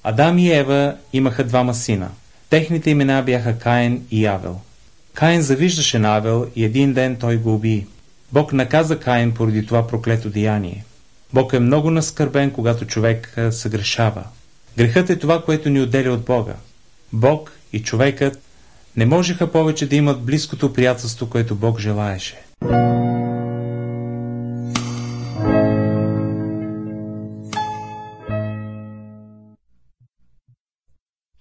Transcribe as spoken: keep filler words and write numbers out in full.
Адам и Ева имаха двама сина. Техните имена бяха Каин и Авел. Каин завиждаше на Авел и един ден той го уби. Бог наказа Каин поради това проклето деяние. Бог е много наскърбен, когато човек съгрешава. Грехът е това, което ни отделя от Бога. Бог и човекът не можеха повече да имат близкото приятелство, което Бог желаеше.